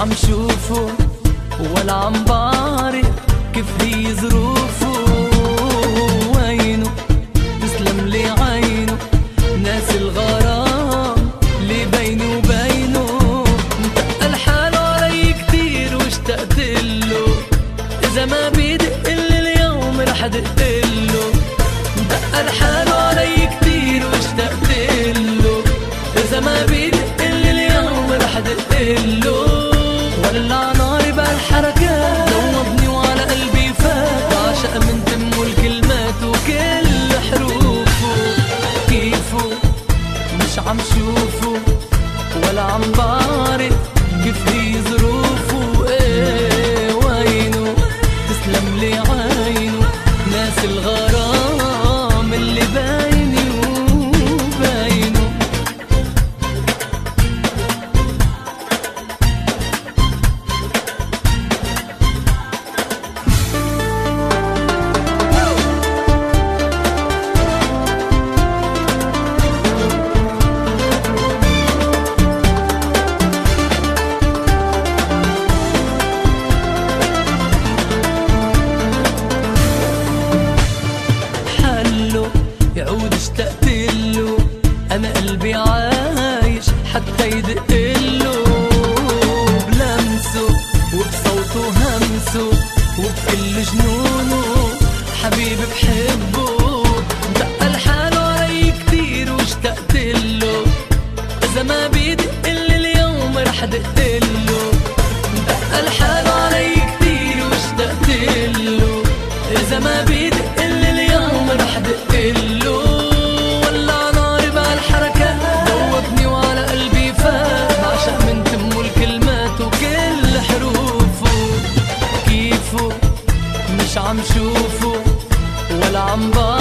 عم شوفه ولا عم بعرف كيف هي ظروفه. وينه تسلم لي عينه ناس الغرام اللي بيني وبينه. متقل حاله علي كتير واشتقتله، إذا ما بيدقلي اليوم رح دقله. متقل حاله علي كتير واشتقتله، إذا ما بيدقلي اليوم رح دقله. ولع ناري بهالحركات ذوبني وعلى قلبي فات، عشق من تمه الكلمات وكل حروفه. كيفه مش عم شوفه ولا عم بعرف كيف هي ظروفه. ايه وينه تسلم لي عينه ناس الغرام اللي بيني وبينه. يعود اشتقتله، انا قلبي عايش حتى يدقله. بلمسه وبصوته همسه وبكل جنونه حبيبي بحبه. دق حاله علي كتير واشتقتله، اذا ما بيدقلي اليوم رح دقله. دق حاله علي كتير واشتقتله، اذا ما بيدقلي اليوم رح دقله. ولع ناري بهالحركات ذوبني وعلى قلبي فات، عشق من تمه الكلمات وكل حروفه. كيفه مش عم شوفه ولا عم